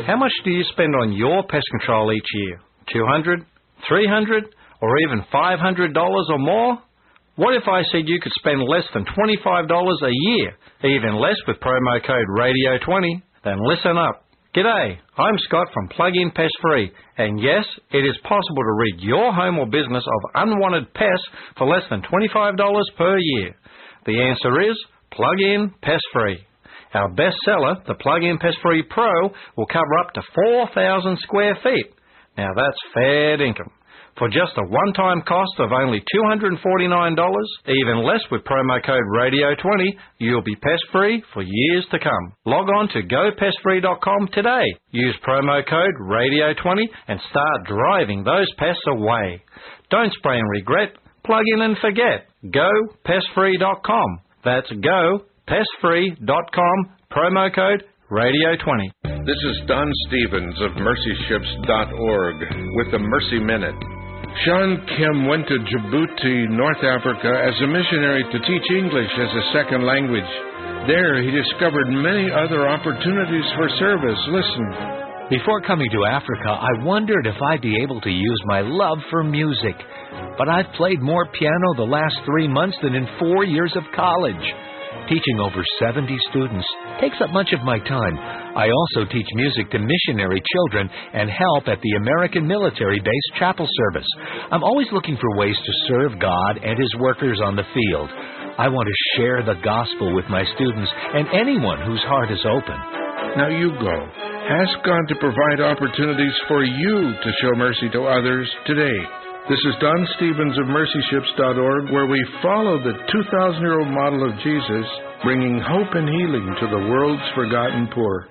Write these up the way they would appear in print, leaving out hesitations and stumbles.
How much do you spend on your pest control each year? $200, $300, or even $500 or more? What if I said you could spend less than $25 a year, even less with promo code Radio20? Then listen up. G'day, I'm Scott from Plug-in Pest Free, and yes, it is possible to rid your home or business of unwanted pests for less than $25 per year. The answer is Plug-in Pest Free. Our bestseller, the Plug-in Pest Free Pro, will cover up to 4,000 square feet. Now that's fair income. For just a one-time cost of only $249, even less with promo code Radio20, you'll be pest-free for years to come. Log on to GoPestFree.com today. Use promo code Radio20 and start driving those pests away. Don't spray and regret. Plug in and forget. GoPestFree.com. That's GoPestFree.com. Promo code Radio20. This is Don Stevens of MercyShips.org with the Mercy Minute. Sean Kim went to Djibouti, North Africa, as a missionary to teach English as a second language. There, he discovered many other opportunities for service. Listen. Before coming to Africa, I wondered if I'd be able to use my love for music. But I've played more piano the last 3 months than in 4 years of college. Teaching over 70 students takes up much of my time. I also teach music to missionary children and help at the American Military Base Chapel Service. I'm always looking for ways to serve God and His workers on the field. I want to share the gospel with my students and anyone whose heart is open. Now you go. Ask God to provide opportunities for you to show mercy to others today. This is Don Stevens of MercyShips.org, where we follow the 2,000-year-old model of Jesus, bringing hope and healing to the world's forgotten poor.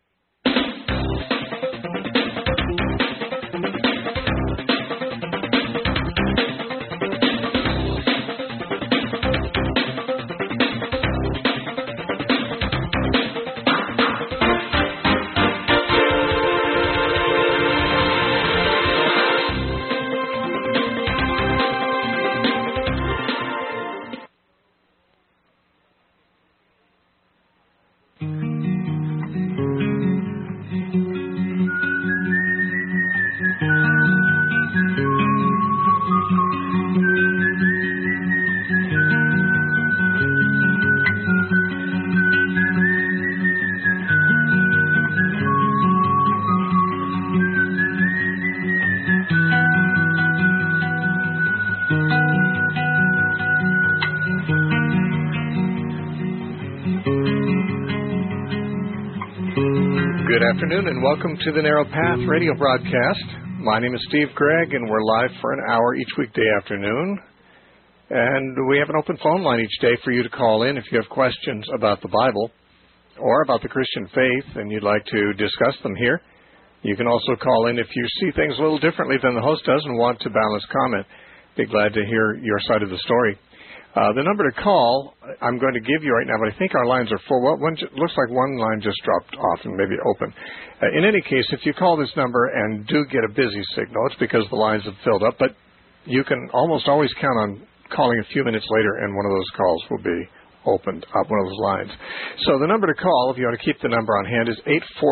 Good afternoon and welcome to the Narrow Path radio broadcast. My name is Steve Gregg and we're live for an hour each weekday afternoon. And we have an open phone line each day for you to call in if you have questions about the Bible or about the Christian faith and you'd like to discuss them here. You can also call in if you see things a little differently than the host does and want to balance comment. Be glad to hear your side of the story. The number to call, I'm going to give you right now, but I think our lines are full. Well, looks like one line just dropped off and maybe open. In any case, if you call this number and do get a busy signal, it's because the lines have filled up, but you can almost always count on calling a few minutes later and one of those calls will be opened up, one of those lines. So the number to call, if you want to keep the number on hand, is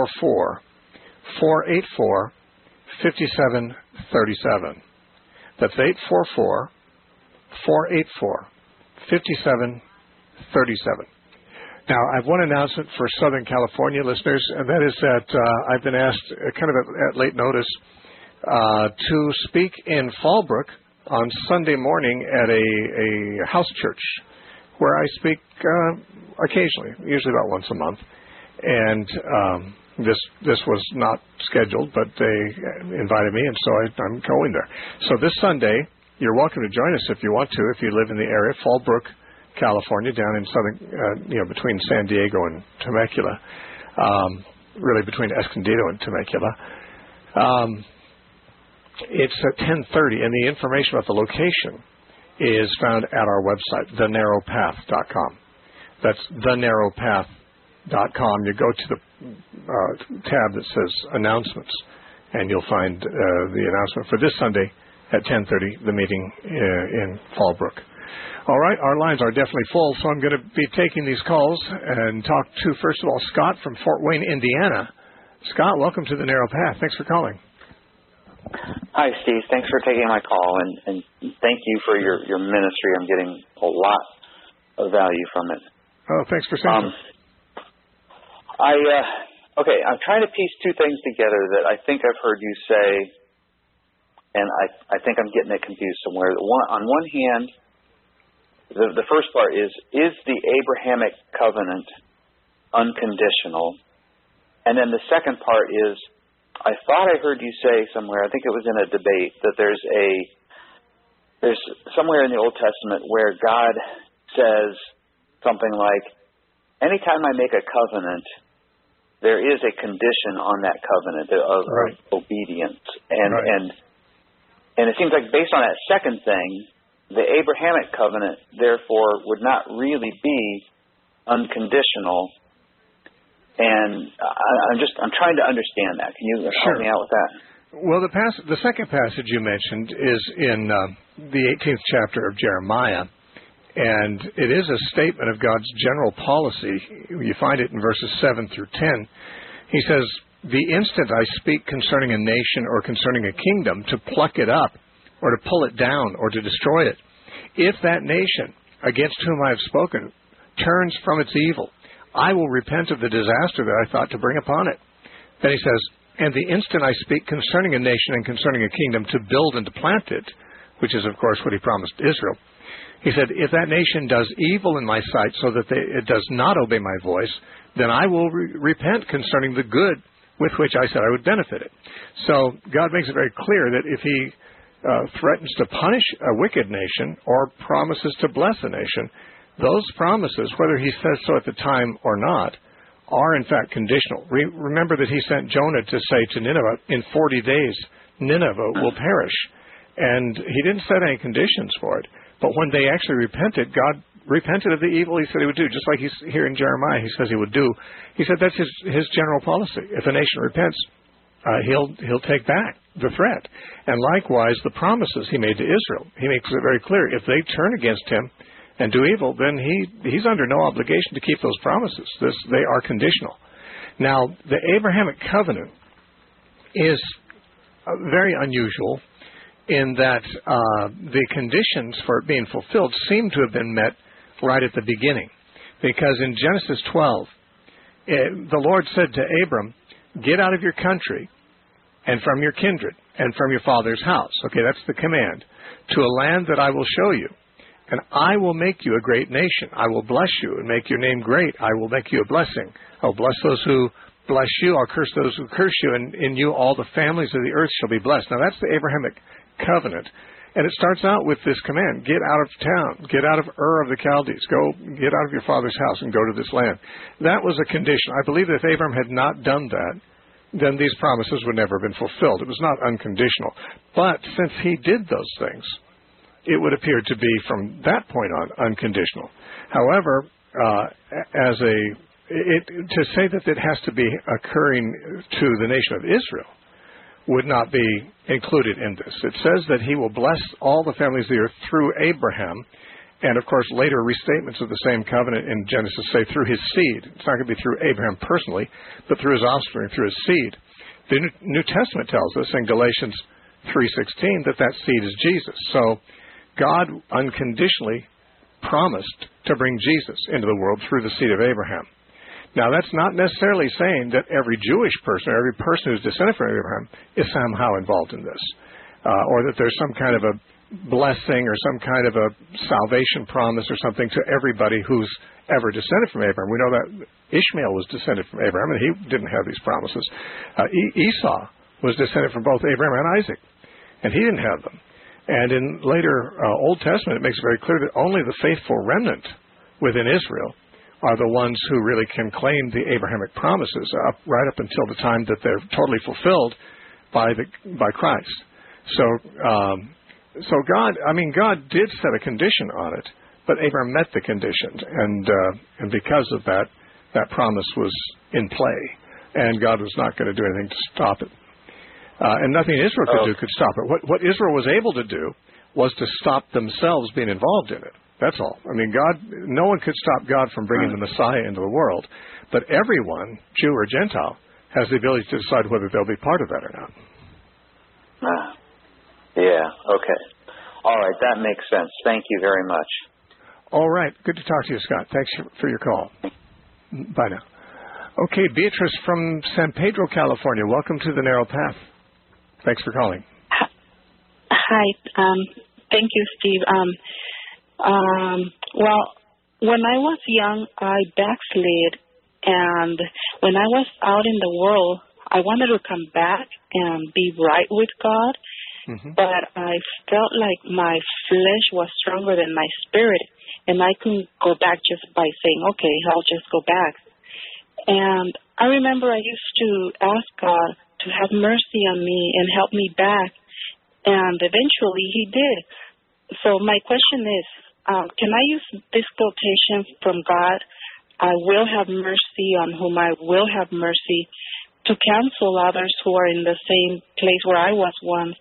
844-484-5737. That's 844-484-5737. Now, I have one announcement for Southern California listeners, and that is that I've been asked, kind of at late notice, to speak in Fallbrook on Sunday morning at a house church, where I speak occasionally, usually about once a month. And this was not scheduled, but they invited me, and so I'm going there. So this Sunday, you're welcome to join us if you want to, if you live in the area, Fallbrook, California, down in southern, between San Diego and Temecula, really between Escondido and Temecula. It's at 10:30, and the information about the location is found at our website, thenarrowpath.com. That's thenarrowpath.com. You go to the tab that says Announcements, and you'll find the announcement for this Sunday at 10:30, the meeting in Fallbrook. All right, our lines are definitely full, so I'm going to be taking these calls and talk to, first of all, Scott from Fort Wayne, Indiana. Scott, welcome to the Narrow Path. Thanks for calling. Hi, Steve. Thanks for taking my call, and thank you for your ministry. I'm getting a lot of value from it. Oh, thanks for saying I'm trying to piece two things together that I think I've heard you say, and I think I'm getting it confused somewhere. On one hand, the first part is the Abrahamic covenant unconditional? And then the second part is, I thought I heard you say somewhere, I think it was in a debate, that there's somewhere in the Old Testament where God says something like, anytime I make a covenant, there is a condition on that covenant of obedience. And it seems like based on that second thing, the Abrahamic covenant, therefore, would not really be unconditional. And I'm trying to understand that. Can you help me out with that? Well, the second passage you mentioned is in the 18th chapter of Jeremiah, and it is a statement of God's general policy. You find it in verses 7 through 10. He says, the instant I speak concerning a nation or concerning a kingdom, to pluck it up or to pull it down or to destroy it, if that nation against whom I have spoken turns from its evil, I will repent of the disaster that I thought to bring upon it. Then he says, and the instant I speak concerning a nation and concerning a kingdom to build and to plant it, which is, of course, what he promised Israel, he said, if that nation does evil in my sight so that it does not obey my voice, then I will repent concerning the good with which I said I would benefit it. So God makes it very clear that if he threatens to punish a wicked nation or promises to bless a nation, those promises, whether he says so at the time or not, are in fact conditional. Remember that he sent Jonah to say to Nineveh, in 40 days, Nineveh will perish. And he didn't set any conditions for it. But when they actually repented, God repented of the evil he said he would do, just like he's here in Jeremiah, he says he would do. He said that's his general policy. If a nation repents, he'll take back the threat. And likewise, the promises he made to Israel, he makes it very clear. If they turn against him and do evil, then he's under no obligation to keep those promises. They are conditional. Now, the Abrahamic covenant is very unusual in that the conditions for it being fulfilled seem to have been met right at the beginning. Because in Genesis 12, the Lord said to Abram, get out of your country and from your kindred and from your father's house. Okay, that's the command. To a land that I will show you. And I will make you a great nation. I will bless you and make your name great. I will make you a blessing. I will bless those who bless you. I'll curse those who curse you. And in you all the families of the earth shall be blessed. Now that's the Abrahamic covenant. And it starts out with this command. Get out of town. Get out of Ur of the Chaldees. Get out of your father's house and go to this land. That was a condition. I believe that if Abram had not done that, then these promises would never have been fulfilled. It was not unconditional. But since he did those things, it would appear to be, from that point on, unconditional. However, to say that it has to be occurring to the nation of Israel would not be included in this. It says that he will bless all the families of the earth through Abraham, and of course later restatements of the same covenant in Genesis say through his seed. It's not going to be through Abraham personally, but through his offspring, through his seed. The New Testament tells us in Galatians 3:16 that seed is Jesus. So God unconditionally promised to bring Jesus into the world through the seed of Abraham. Now, that's not necessarily saying that every Jewish person or every person who's descended from Abraham is somehow involved in this, or that there's some kind of a blessing or some kind of a salvation promise or something to everybody who's ever descended from Abraham. We know that Ishmael was descended from Abraham, and he didn't have these promises. Esau was descended from both Abraham and Isaac, and he didn't have them. And in later Old Testament, it makes it very clear that only the faithful remnant within Israel are the ones who really can claim the Abrahamic promises right up until the time that they're totally fulfilled by Christ. So God did set a condition on it, but Abraham met the conditions, and because of that, that promise was in play, and God was not going to do anything to stop it. And nothing Israel could stop it. What Israel was able to do was to stop themselves being involved in it. That's all. I mean, no one could stop God from bringing the Messiah into the world. But everyone, Jew or Gentile, has the ability to decide whether they'll be part of that or not. Yeah, okay. All right, that makes sense. Thank you very much. All right. Good to talk to you, Scott. Thanks for your call. Bye now. Okay, Beatrice from San Pedro, California. Welcome to the Narrow Path. Thanks for calling. Hi. Thank you, Steve. Well, when I was young, I backslid, and when I was out in the world, I wanted to come back and be right with God, but I felt like my flesh was stronger than my spirit, and I couldn't go back just by saying, okay, I'll just go back. And I remember I used to ask God to have mercy on me and help me back, and eventually He did. So my question is, can I use this quotation from God, I will have mercy on whom I will have mercy, to counsel others who are in the same place where I was once,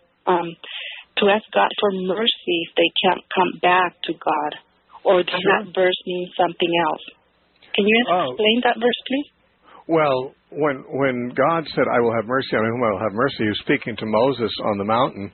to ask God for mercy if they can't come back to God? Or does that verse mean something else? Can you explain that verse, please? Well, when God said, I will have mercy on whom I will have mercy, He was speaking to Moses on the mountain,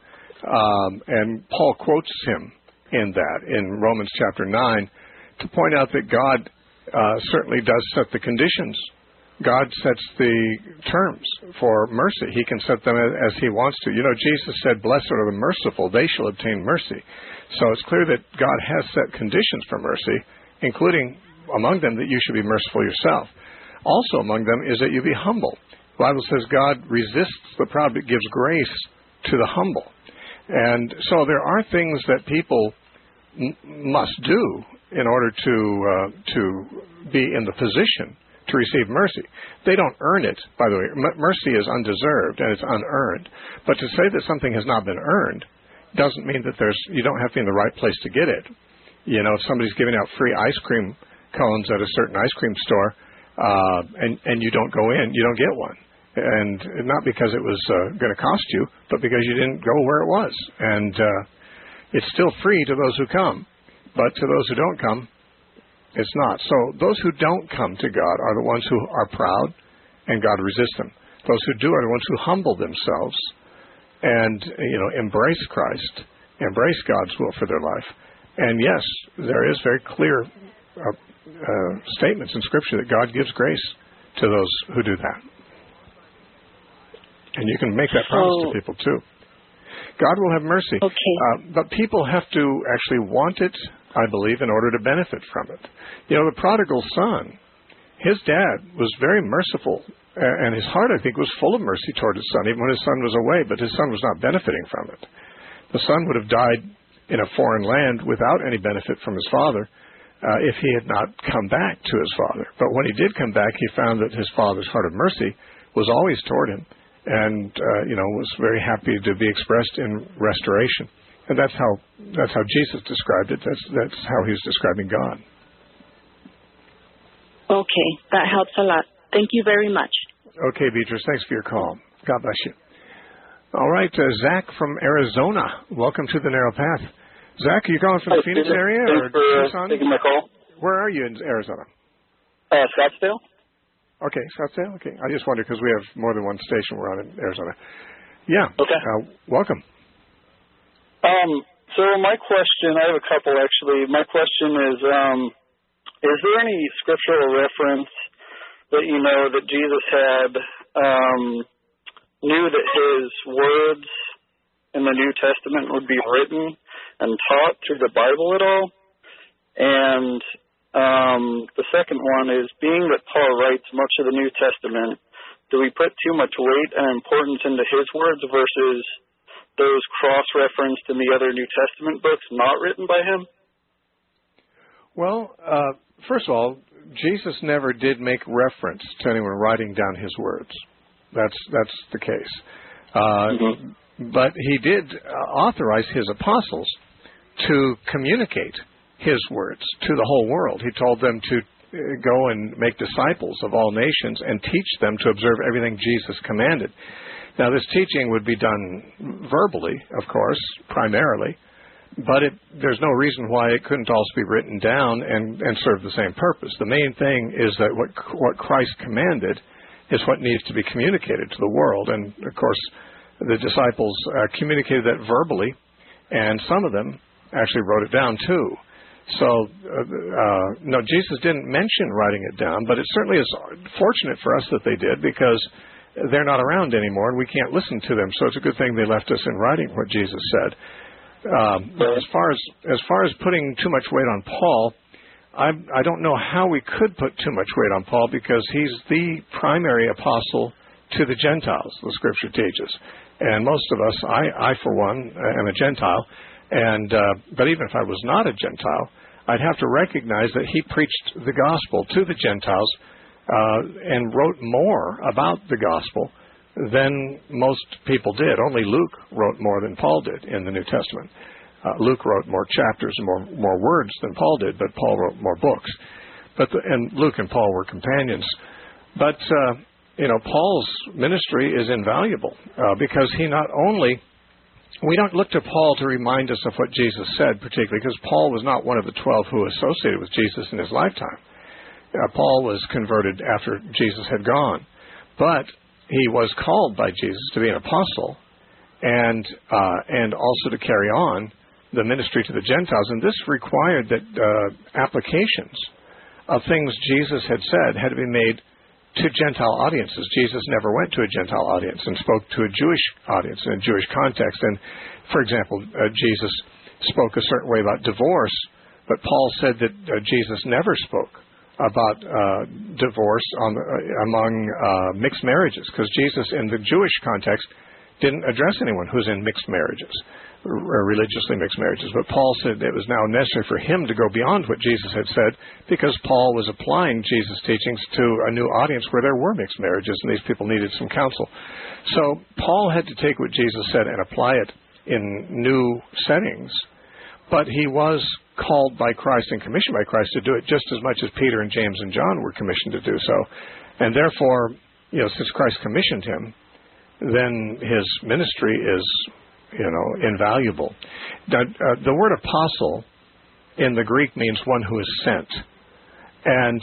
and Paul quotes him in that, in Romans chapter 9, to point out that God certainly does set the conditions. God sets the terms for mercy. He can set them as He wants to. You know, Jesus said, blessed are the merciful, they shall obtain mercy. So it's clear that God has set conditions for mercy, including among them that you should be merciful yourself. Also among them is that you be humble. The Bible says God resists the proud but gives grace to the humble. And so there are things that people must do in order to be in the position to receive mercy. They don't earn it, by the way. Mercy is undeserved and it's unearned. But to say that something has not been earned doesn't mean that you don't have to be in the right place to get it. You know, if somebody's giving out free ice cream cones at a certain ice cream store, and you don't go in, you don't get one. And not because it was going to cost you, but because you didn't go where it was. And it's still free to those who come, but to those who don't come, it's not. So those who don't come to God are the ones who are proud, and God resists them. Those who do are the ones who humble themselves and, embrace Christ, embrace God's will for their life. And yes, there is very clear statements in Scripture that God gives grace to those who do that. And you can make that promise to people too. God will have mercy. Okay. But people have to actually want it, I believe, in order to benefit from it. You know, the prodigal son, his dad was very merciful, and his heart, I think, was full of mercy toward his son, even when his son was away, but his son was not benefiting from it. The son would have died in a foreign land without any benefit from his father if he had not come back to his father. But when he did come back, he found that his father's heart of mercy was always toward him, and was very happy to be expressed in restoration. And that's how Jesus described it. That's how he's describing God. Okay, that helps a lot. Thank you very much. Okay, Beatrice, thanks for your call. God bless you. All right, Zach from Arizona. Welcome to the Narrow Path. Zach, are you calling from the Phoenix area or Tucson? Thanks for taking my call. Where are you in Arizona? Scottsdale. Okay, Scottsdale? Okay. I just wondered because we have more than one station we're on in Arizona. Yeah. Okay. Welcome. So my question, I have a couple actually. My question is there any scriptural reference that you know that Jesus had, knew that His words in the New Testament would be written and taught through the Bible at all? And the second one is, being that Paul writes much of the New Testament, do we put too much weight and importance into his words versus those cross-referenced in the other New Testament books not written by him? Well, first of all, Jesus never did make reference to anyone writing down his words. That's the case. But he did authorize his apostles to communicate his words to the whole world. He told them to go and make disciples of all nations and teach them to observe everything Jesus commanded. Now, this teaching would be done verbally, of course, primarily, but there's no reason why it couldn't also be written down and serve the same purpose. The main thing is that what Christ commanded is what needs to be communicated to the world. And, of course, the disciples communicated that verbally, and some of them actually wrote it down too. So, no, Jesus didn't mention writing it down, but it certainly is fortunate for us that they did, because they're not around anymore and we can't listen to them. So it's a good thing they left us in writing what Jesus said. But as far as putting too much weight on Paul, I don't know how we could put too much weight on Paul, because he's the primary apostle to the Gentiles, the Scripture teaches. And most of us, I for one, am a Gentile, and but even if I was not a Gentile, I'd have to recognize that he preached the gospel to the Gentiles and wrote more about the gospel than most people did. Only Luke wrote more than Paul did in the New Testament. Luke wrote more chapters and more words than Paul did, but Paul wrote more books. And Luke and Paul were companions. But Paul's ministry is invaluable because he not only, we don't look to Paul to remind us of what Jesus said, particularly because Paul was not one of the 12 who associated with Jesus in his lifetime. Paul was converted after Jesus had gone, but he was called by Jesus to be an apostle and also to carry on the ministry to the Gentiles. And this required that applications of things Jesus had said had to be made to Gentile audiences. Jesus never went to a Gentile audience and spoke to a Jewish audience in a Jewish context. And, for example, Jesus spoke a certain way about divorce, but Paul said that Jesus never spoke about divorce among mixed marriages, because Jesus, in the Jewish context, didn't address anyone who's in mixed marriages, or religiously mixed marriages. But Paul said it was now necessary for him to go beyond what Jesus had said, because Paul was applying Jesus' teachings to a new audience where there were mixed marriages, and these people needed some counsel. So Paul had to take what Jesus said and apply it in new settings, but he was called by Christ and commissioned by Christ to do it just as much as Peter and James and John were commissioned to do so. And therefore, since Christ commissioned him, then his ministry is, invaluable. The word apostle in the Greek means one who is sent. And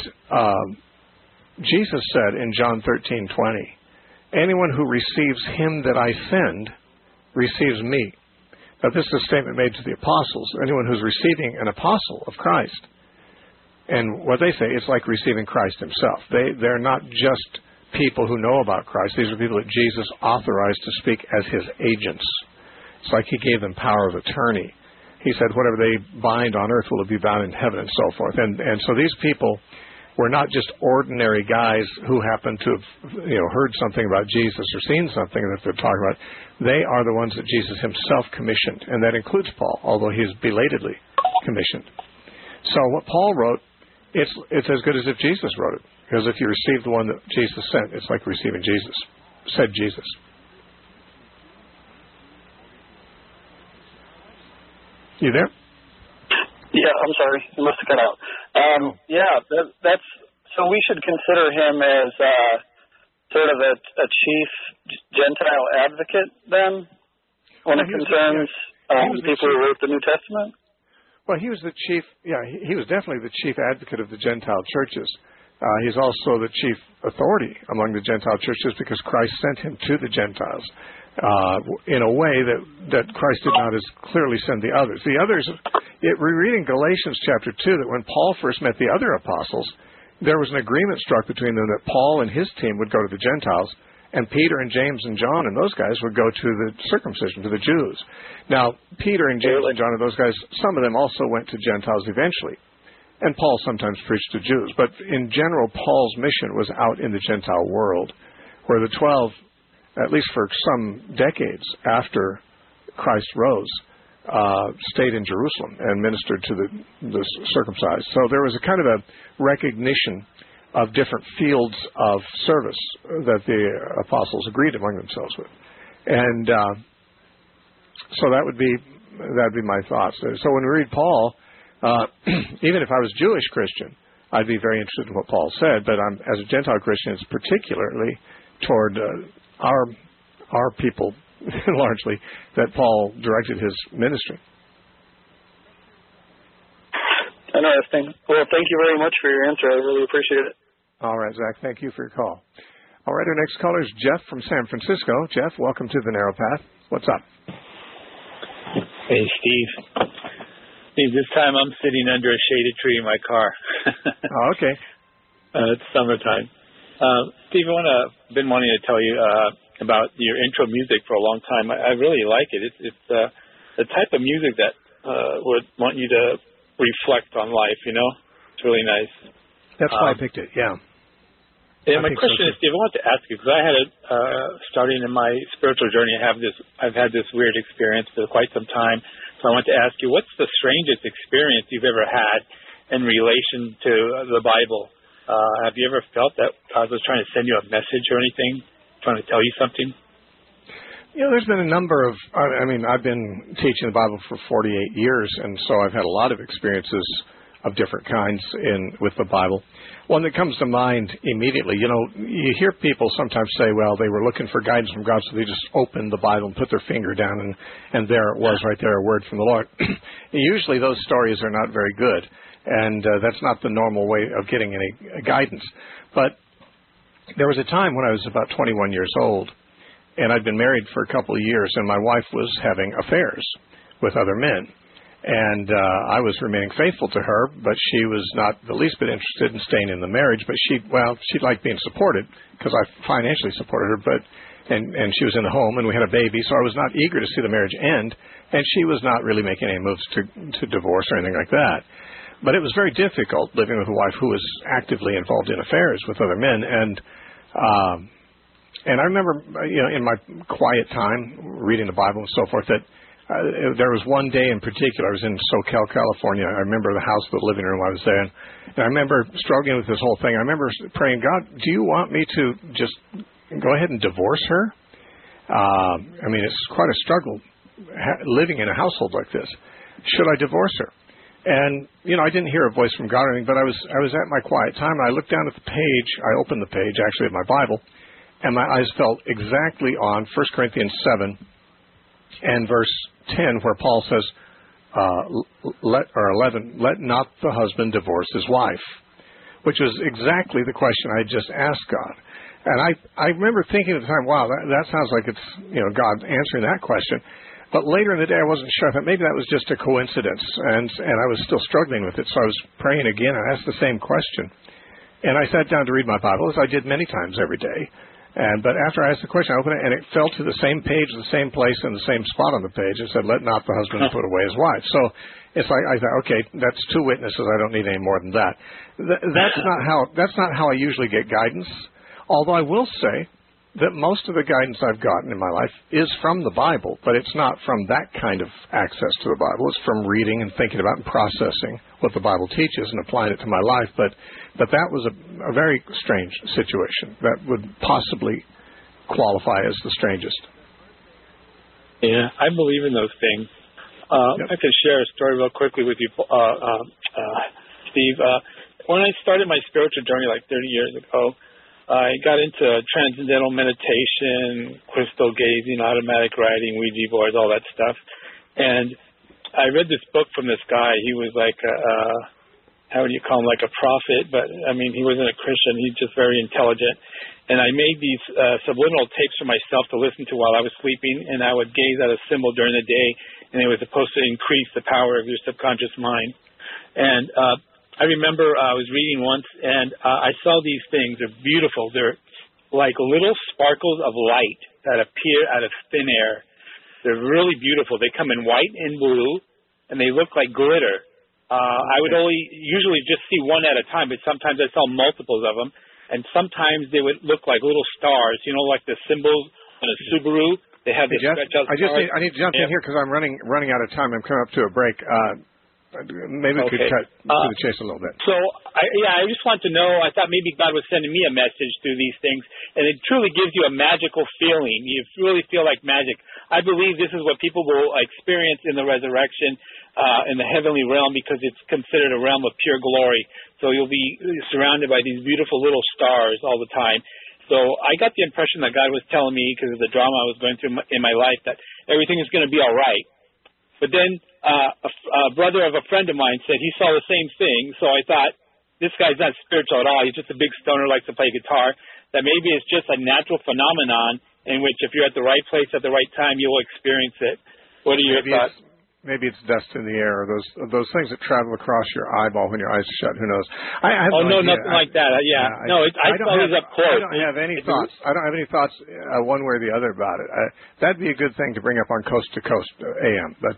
Jesus said in John 13:20, anyone who receives him that I send receives me. Now, this is a statement made to the apostles. Anyone who's receiving an apostle of Christ, and what they say, it's like receiving Christ himself. They're not just people who know about Christ. These are people that Jesus authorized to speak as his agents. It's like he gave them power of attorney. He said, whatever they bind on earth will be bound in heaven, and so forth. And so these people were not just ordinary guys who happened to have heard something about Jesus or seen something that they're talking about. They are the ones that Jesus himself commissioned, and that includes Paul, although he is belatedly commissioned. So what Paul wrote, it's as good as if Jesus wrote it, because if you receive the one that Jesus sent, it's like receiving Jesus, said Jesus. You there? Yeah, I'm sorry. You must have cut out. That's so we should consider him as sort of a chief Gentile advocate then, when it concerns people who wrote the New Testament? Well, he was the chief, he was definitely the chief advocate of the Gentile churches. He's also the chief authority among the Gentile churches because Christ sent him to the Gentiles in a way that Christ did not as clearly send the others. The others, we're reading Galatians chapter 2, that when Paul first met the other apostles, there was an agreement struck between them that Paul and his team would go to the Gentiles, and Peter and James and John and those guys would go to the circumcision, to the Jews. Now, Peter and James and John and those guys, some of them also went to Gentiles eventually. And Paul sometimes preached to Jews. But in general, Paul's mission was out in the Gentile world, where the 12, at least for some decades after Christ rose, stayed in Jerusalem and ministered to the circumcised. So there was a kind of a recognition of different fields of service that the apostles agreed among themselves with. And so that would be my thoughts. So when we read Paul, even if I was Jewish Christian, I'd be very interested in what Paul said, but as a Gentile Christian, it's particularly toward our people, largely, that Paul directed his ministry. Interesting. Well, thank you very much for your answer. I really appreciate it. All right, Zach, thank you for your call. All right, our next caller is Jeff from San Francisco. Jeff, welcome to the Narrow Path. What's up? Hey, Steve. Steve, this time I'm sitting under a shaded tree in my car. Oh, okay. It's summertime. Steve, I've been wanting to tell you about your intro music for a long time. I really like it. It's the type of music that would want you to reflect on life, you know? It's really nice. That's why I picked it, yeah. Yeah, my question is, Steve, I wanted to ask you, because I had starting in my spiritual journey, I've had this weird experience for quite some time. So I want to ask you, what's the strangest experience you've ever had in relation to the Bible? Have you ever felt that God was trying to send you a message or anything, trying to tell you something? You know, there's been a number of, I've been teaching the Bible for 48 years, and so I've had a lot of experiences of different kinds with the Bible. One that comes to mind immediately, you know, you hear people sometimes say, well, they were looking for guidance from God, so they just opened the Bible and put their finger down, and there it was right there, a word from the Lord. Usually those stories are not very good, and that's not the normal way of getting any guidance. But there was a time when I was about 21 years old, and I'd been married for a couple of years, and my wife was having affairs with other men. And I was remaining faithful to her, but she was not the least bit interested in staying in the marriage. But she liked being supported because I financially supported her. And she was in the home, and we had a baby, so I was not eager to see the marriage end. And she was not really making any moves to divorce or anything like that. But it was very difficult living with a wife who was actively involved in affairs with other men. And I remember, you know, in my quiet time reading the Bible and so forth, that there was one day in particular. I was in SoCal, California. I remember the house, the living room I was there in. And I remember struggling with this whole thing. I remember praying, God, do you want me to just go ahead and divorce her? It's quite a struggle living in a household like this. Should I divorce her? And, you know, I didn't hear a voice from God or anything, but I was at my quiet time, and I looked down at the page. I opened the page, actually, of my Bible, and my eyes fell exactly on 1 Corinthians 7 and verse 10, where Paul says, 11, let not the husband divorce his wife, which was exactly the question I had just asked God. And I remember thinking at the time, wow, that sounds like it's, you know, God answering that question. But later in the day, I wasn't sure. I thought maybe that was just a coincidence, and I was still struggling with it. So I was praying again. I asked the same question, and I sat down to read my Bible, as I did many times every day. But after I asked the question, I opened it, and it fell to the same page, the same place, and the same spot on the page. It said, let not the husband put away his wife. So it's like, I thought, okay, that's two witnesses. I don't need any more than that. That's not how I usually get guidance, although I will say that most of the guidance I've gotten in my life is from the Bible, but it's not from that kind of access to the Bible. It's from reading and thinking about and processing what the Bible teaches and applying it to my life. But that was a very strange situation that would possibly qualify as the strangest. Yeah, I believe in those things. Yep. I could share a story real quickly with you, Steve. When I started my spiritual journey like 30 years ago, I got into transcendental meditation, crystal gazing, automatic writing, Ouija boards, all that stuff. And I read this book from this guy. He was like, how would you call him, like a prophet? But, I mean, he wasn't a Christian. He's just very intelligent. And I made these subliminal tapes for myself to listen to while I was sleeping, and I would gaze at a symbol during the day, and it was supposed to increase the power of your subconscious mind. And I remember I was reading once, and I saw these things. They're beautiful. They're like little sparkles of light that appear out of thin air. They're really beautiful. They come in white and blue, and they look like glitter. I would usually just see one at a time, but sometimes I saw multiples of them, and sometimes they would look like little stars, you know, like the symbols on a Subaru. They have the stretch-out stars. I need to jump in here because I'm running out of time. I'm coming up to a break. Maybe we could cut to the chase a little bit. So, I just want to know, I thought maybe God was sending me a message through these things, and it truly gives you a magical feeling. You really feel like magic. I believe this is what people will experience in the resurrection, in the heavenly realm, because it's considered a realm of pure glory. So you'll be surrounded by these beautiful little stars all the time. So I got the impression that God was telling me, because of the drama I was going through in my life, that everything is going to be all right. But then a brother of a friend of mine said he saw the same thing. So I thought, this guy's not spiritual at all. He's just a big stoner, likes to play guitar. that maybe it's just a natural phenomenon in which if you're at the right place at the right time, you'll experience it. What are your thoughts? Maybe it's dust in the air, or those things that travel across your eyeball when your eyes are shut. Who knows? I have no idea. Nothing like that. I thought it was up close. I don't have any thoughts. I don't have any thoughts one way or the other about it. That'd be a good thing to bring up on Coast to Coast AM, but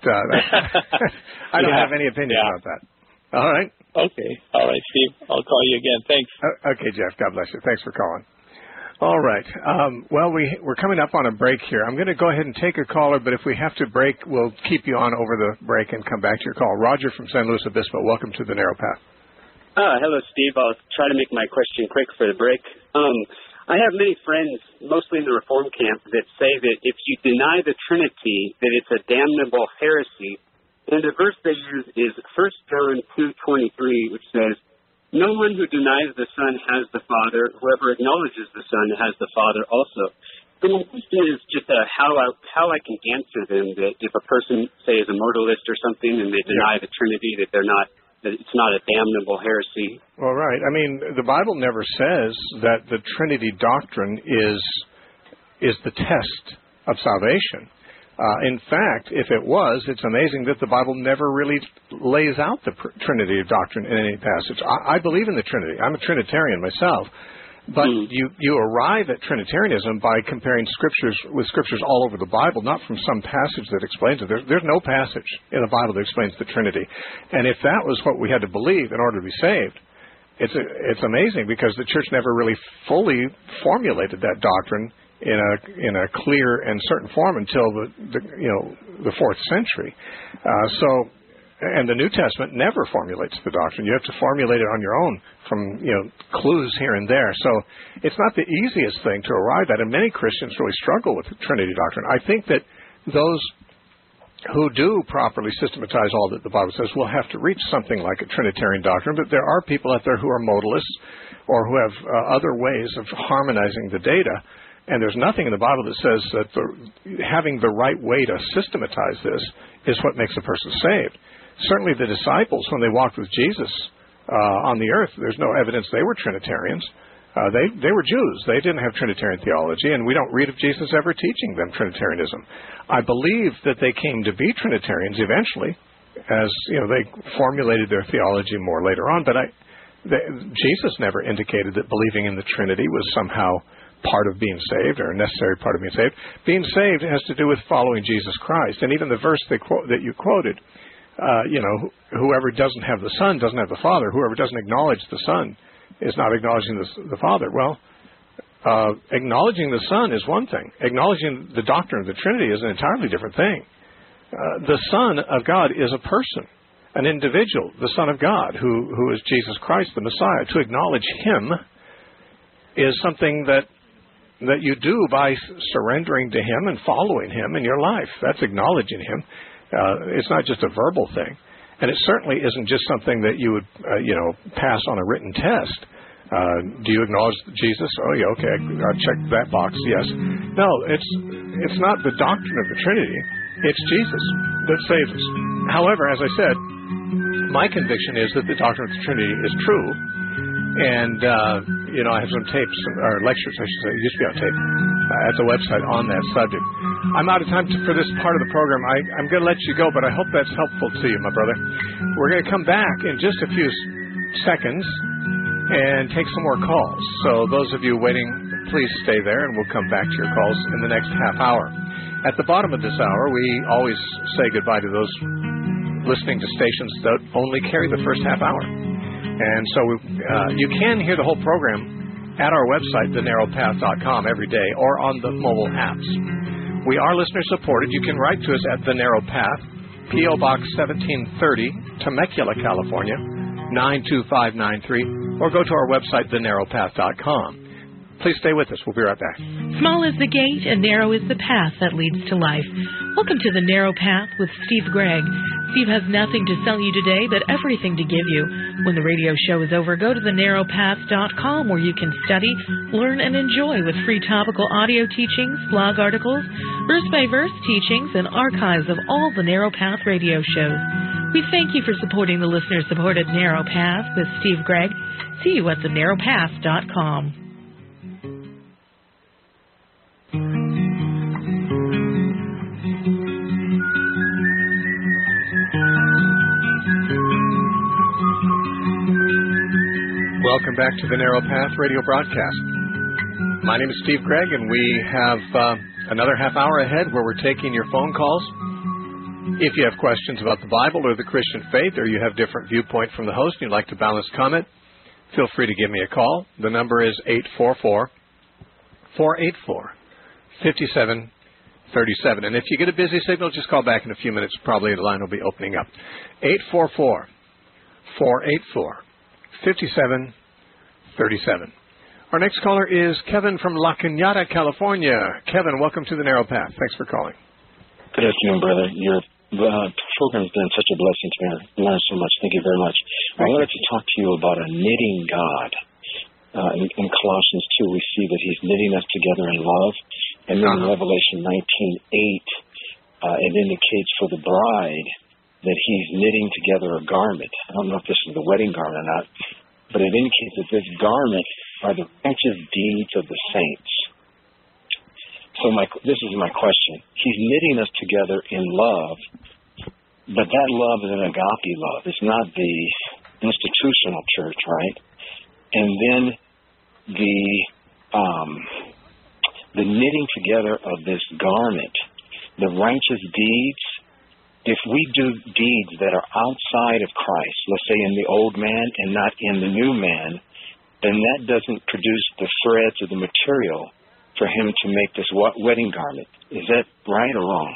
I don't have any opinion about that. All right. Okay. All right, Steve. I'll call you again. Thanks. Okay, Jeff. God bless you. Thanks for calling. All right. Well, we're coming up on a break here. I'm going to go ahead and take a caller, but if we have to break, we'll keep you on over the break and come back to your call. Roger from San Luis Obispo, welcome to the Narrow Path. Hello, Steve. I'll try to make my question quick for the break. I have many friends, mostly in the Reform camp, that say that if you deny the Trinity, that it's a damnable heresy. And the verse they use is 1 John 2:23, which says, "No one who denies the Son has the Father. Whoever acknowledges the Son has the Father also." So my question is just how I can answer them that if a person, say, is a modalist or something, and they deny the Trinity, that it's not a damnable heresy. Well, right. I mean, the Bible never says that the Trinity doctrine is the test of salvation. In fact, if it was, it's amazing that the Bible never really lays out the Trinity doctrine in any passage. I believe in the Trinity. I'm a Trinitarian myself. But you arrive at Trinitarianism by comparing scriptures with scriptures all over the Bible, not from some passage that explains it. There's no passage in the Bible that explains the Trinity. And if that was what we had to believe in order to be saved, it's amazing because the church never really fully formulated that doctrine in a clear and certain form until the 4th century. And the New Testament never formulates the doctrine. You have to formulate it on your own from clues here and there. So it's not the easiest thing to arrive at, and many Christians really struggle with the Trinity doctrine. I think that those who do properly systematize all that the Bible says will have to reach something like a Trinitarian doctrine, but there are people out there who are modalists or who have other ways of harmonizing the data. And there's nothing in the Bible that says that having the right way to systematize this is what makes a person saved. Certainly the disciples, when they walked with Jesus on the earth, there's no evidence they were Trinitarians. They were Jews. They didn't have Trinitarian theology, and we don't read of Jesus ever teaching them Trinitarianism. I believe that they came to be Trinitarians eventually, as they formulated their theology more later on, but Jesus never indicated that believing in the Trinity was somehow part of being saved or a necessary part of being saved. Being saved has to do with following Jesus Christ. And even the verse that you quoted, whoever doesn't have the Son doesn't have the Father. Whoever doesn't acknowledge the Son is not acknowledging the Father. Well, acknowledging the Son is one thing. Acknowledging the doctrine of the Trinity is an entirely different thing. The Son of God is a person, an individual, the Son of God, who is Jesus Christ, the Messiah. To acknowledge Him is something that you do by surrendering to Him and following Him in your life. That's acknowledging Him. It's not just a verbal thing. And it certainly isn't just something that you would, pass on a written test. Do you acknowledge Jesus? Oh, yeah, okay, I'll check that box, yes. No, it's not the doctrine of the Trinity. It's Jesus that saves us. However, as I said, my conviction is that the doctrine of the Trinity is true. And, I have some tapes, or lectures, I should say, it used to be on tape, at the website on that subject. I'm out of time for this part of the program. I'm going to let you go, but I hope that's helpful to you, my brother. We're going to come back in just a few seconds and take some more calls. So those of you waiting, please stay there, and we'll come back to your calls in the next half hour. At the bottom of this hour, we always say goodbye to those listening to stations that only carry the first half hour. And so you can hear the whole program at our website, thenarrowpath.com, every day, or on the mobile apps. We are listener-supported. You can write to us at The Narrow Path, P.O. Box 1730, Temecula, California, 92593, or go to our website, thenarrowpath.com. Please stay with us. We'll be right back. Small is the gate and narrow is the path that leads to life. Welcome to The Narrow Path with Steve Gregg. Steve has nothing to sell you today, but everything to give you. When the radio show is over, go to thenarrowpath.com where you can study, learn, and enjoy with free topical audio teachings, blog articles, verse-by-verse teachings, and archives of all the Narrow Path radio shows. We thank you for supporting the listener-supported Narrow Path with Steve Gregg. See you at thenarrowpath.com. back to the Narrow Path radio broadcast. My name is Steve Gregg, and we have another half hour ahead where we're taking your phone calls. If you have questions about the Bible or the Christian faith, or you have different viewpoint from the host and you'd like to balance comment, feel free to give me a call. The number is 844-484-5737. And if you get a busy signal, just call back in a few minutes. Probably the line will be opening up. 844-484-5737. Our next caller is Kevin from La Cañada, California. Kevin, welcome to the Narrow Path. Thanks for calling. Good afternoon, brother. Your program has been such a blessing to me. I learned so much. Thank you very much. I wanted to talk to you about a knitting God. In Colossians 2, we see that he's knitting us together in love. And then in Revelation 19:8, it indicates for the bride that he's knitting together a garment. I don't know if this is the wedding garment or not, but it indicates that this garment are the righteous deeds of the saints. So this is my question. He's knitting us together in love, but that love is an agape love. It's not the institutional church, right? And then the knitting together of this garment, the righteous deeds. If we do deeds that are outside of Christ, let's say in the old man and not in the new man, then that doesn't produce the threads or the material for him to make this wedding garment. Is that right or wrong?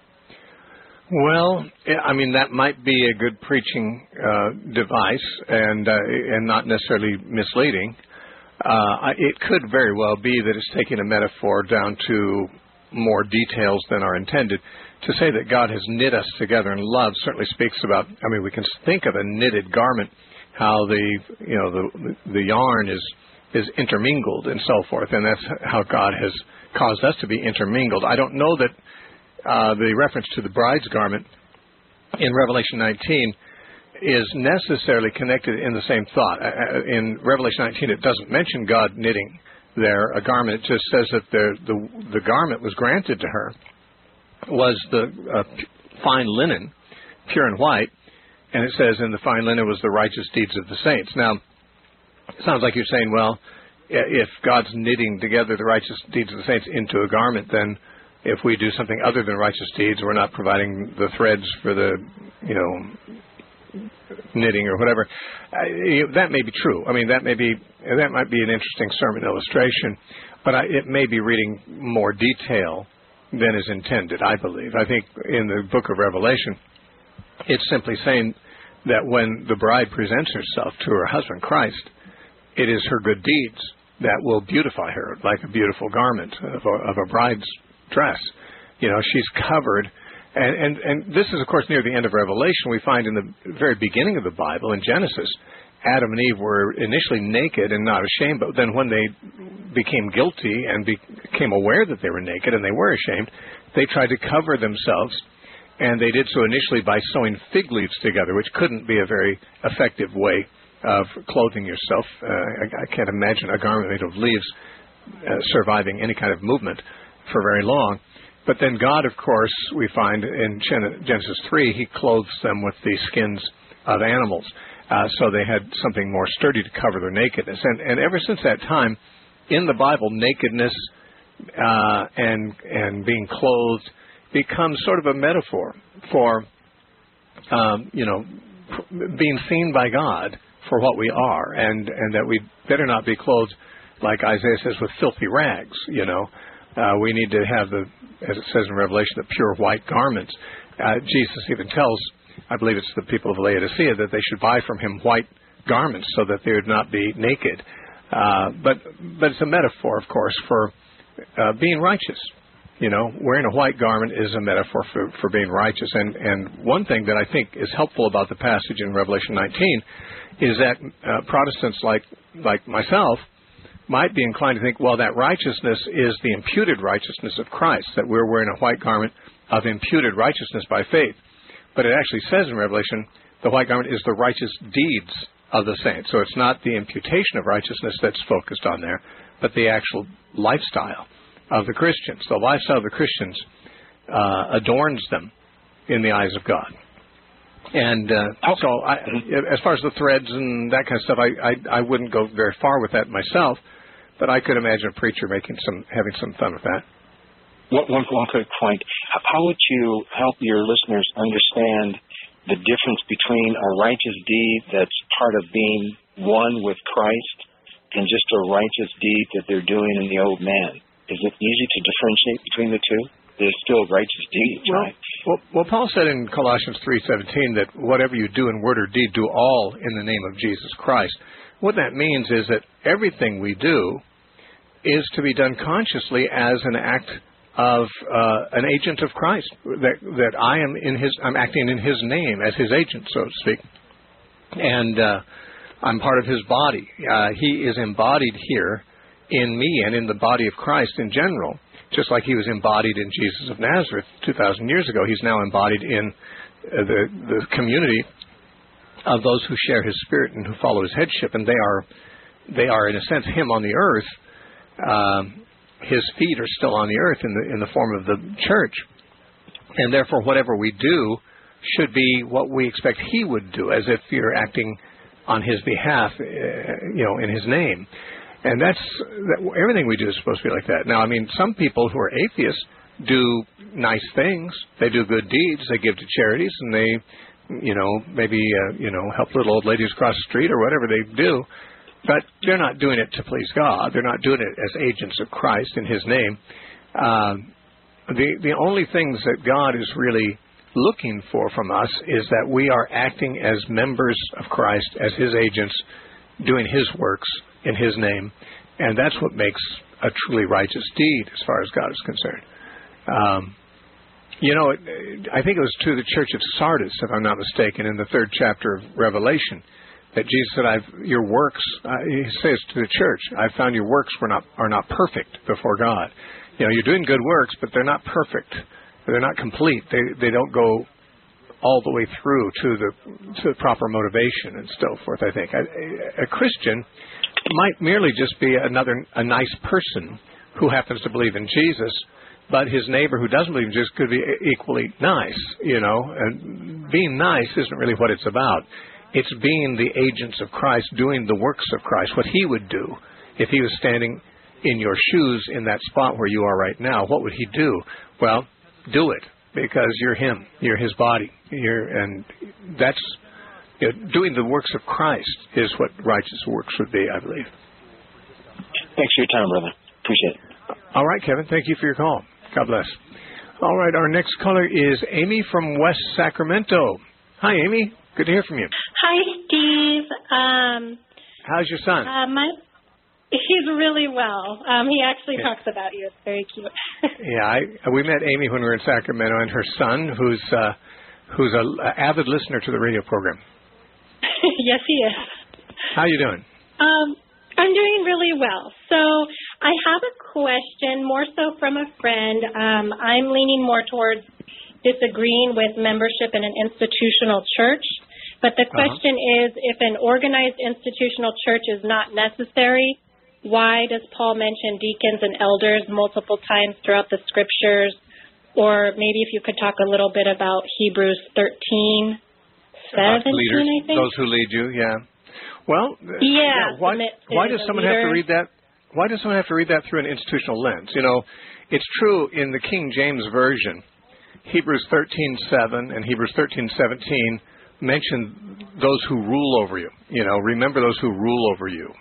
Well, I mean, that might be a good preaching device and not necessarily misleading. It could very well be that it's taking a metaphor down to more details than are intended. To say that God has knit us together in love certainly speaks about, I mean, we can think of a knitted garment, how the yarn is intermingled and so forth, and that's how God has caused us to be intermingled. I don't know that the reference to the bride's garment in Revelation 19 is necessarily connected in the same thought. In Revelation 19, it doesn't mention God knitting there a garment. It just says that the garment was granted to her was the fine linen, pure and white, and it says in the fine linen was the righteous deeds of the saints. Now, it sounds like you're saying, well, if God's knitting together the righteous deeds of the saints into a garment, then if we do something other than righteous deeds, we're not providing the threads for the, knitting or whatever. That may be true. I mean, that might be an interesting sermon illustration, but it may be reading more detail than is intended, I believe. I think in the book of Revelation, it's simply saying that when the bride presents herself to her husband, Christ, it is her good deeds that will beautify her like a beautiful garment of a bride's dress. She's covered. And this is, of course, near the end of Revelation. We find in the very beginning of the Bible, in Genesis, Adam and Eve were initially naked and not ashamed, but then when they became guilty and became aware that they were naked and they were ashamed, they tried to cover themselves, and they did so initially by sewing fig leaves together, which couldn't be a very effective way of clothing yourself. I can't imagine a garment made of leaves surviving any kind of movement for very long. But then God, of course, we find in Genesis 3, he clothes them with the skins of animals. So they had something more sturdy to cover their nakedness. And ever since that time, in the Bible, nakedness and being clothed becomes sort of a metaphor for, being seen by God for what we are, and that we better not be clothed, like Isaiah says, with filthy rags, We need to have as it says in Revelation, the pure white garments. Jesus even tells, I believe it's the people of Laodicea, that they should buy from him white garments so that they would not be naked. But it's a metaphor, of course, for being righteous. Wearing a white garment is a metaphor for being righteous. And one thing that I think is helpful about the passage in Revelation 19 is that Protestants like myself might be inclined to think, well, that righteousness is the imputed righteousness of Christ, that we're wearing a white garment of imputed righteousness by faith. But it actually says in Revelation, the white garment is the righteous deeds of the saints. So it's not the imputation of righteousness that's focused on there, but the actual lifestyle of the Christians. The lifestyle of the Christians adorns them in the eyes of God. And so, as far as the threads and that kind of stuff, I wouldn't go very far with that myself, but I could imagine a preacher having some fun with that. One quick point. How would you help your listeners understand the difference between a righteous deed that's part of being one with Christ and just a righteous deed that they're doing in the old man? Is it easy to differentiate between the two? They're still righteous deeds, right? Well, Paul said in Colossians 3:17 that whatever you do in word or deed, do all in the name of Jesus Christ. What that means is that everything we do is to be done consciously as an act of an agent of Christ. That I'm acting in His name as His agent, so to speak, and I'm part of His body. He is embodied here in me and in the body of Christ in general. Just like He was embodied in Jesus of Nazareth 2,000 years ago, He's now embodied in the community of those who share His Spirit and who follow His headship, and they are in a sense Him on the earth. His feet are still on the earth in the form of the church, and therefore whatever we do should be what we expect He would do, as if you're acting on His behalf, in His name. And everything we do is supposed to be like that. Now, I mean, some people who are atheists do nice things. They do good deeds. They give to charities, and they, maybe help little old ladies across the street or whatever they do. But they're not doing it to please God. They're not doing it as agents of Christ in His name. The only things that God is really looking for from us is that we are acting as members of Christ, as His agents, doing His works in His name, and that's what makes a truly righteous deed as far as God is concerned. I think it was to the church of Sardis, if I'm not mistaken, in the 3rd chapter of Revelation, that Jesus said, "Your works," He says to the church, "I found your works are not perfect before God." You're doing good works, but they're not perfect. They're not complete. They don't go all the way through to the proper motivation and so forth. I think a Christian might merely just be a nice person who happens to believe in Jesus, but his neighbor who doesn't believe in Jesus could be equally nice. And being nice isn't really what it's about. It's being the agents of Christ, doing the works of Christ, what He would do if He was standing in your shoes in that spot where you are right now. What would He do? Well, do it, because you're Him. You're His body. And that's doing the works of Christ is what righteous works would be, I believe. Thanks for your time, brother. Appreciate it. All right, Kevin. Thank you for your call. God bless. All right, our next caller is Amy from West Sacramento. Hi, Amy. Good to hear from you. Hi, Steve. How's your son? He's really well. He actually talks about you. It's very cute. We met Amy when we were in Sacramento, and her son, who's an avid listener to the radio program. Yes, he is. How you doing? I'm doing really well. So I have a question, more so from a friend. I'm leaning more towards disagreeing with membership in an institutional church. But the question is, if an organized institutional church is not necessary, why does Paul mention deacons and elders multiple times throughout the scriptures? Or maybe if you could talk a little bit about Hebrews 13:17, I think. Those who lead you, yeah. Well, why does someone have to read that? Why does someone have to read that through an institutional lens? It's true in the King James Version, Hebrews 13:7 and Hebrews 13:17 mention those who rule over you. Remember those who rule over you.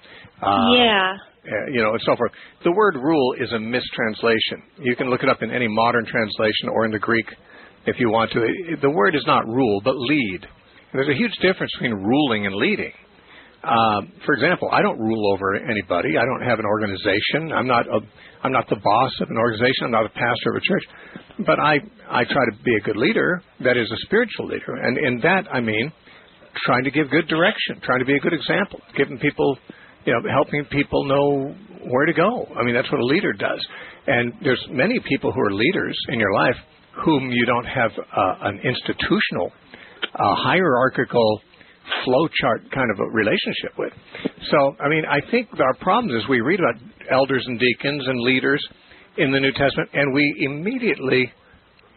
And so forth. The word rule is a mistranslation. You can look it up in any modern translation or in the Greek if you want to. The word is not rule, but lead. And there's a huge difference between ruling and leading. For example, I don't rule over anybody. I don't have an organization. I'm not the boss of an organization. I'm not a pastor of a church. But I try to be a good leader, that is a spiritual leader. And in that, I mean, trying to give good direction, trying to be a good example, giving people, helping people know where to go. I mean, that's what a leader does. And there's many people who are leaders in your life whom you don't have an institutional, hierarchical flow chart kind of a relationship with. So, I mean, I think our problem is we read about elders and deacons and leaders in the New Testament, and we immediately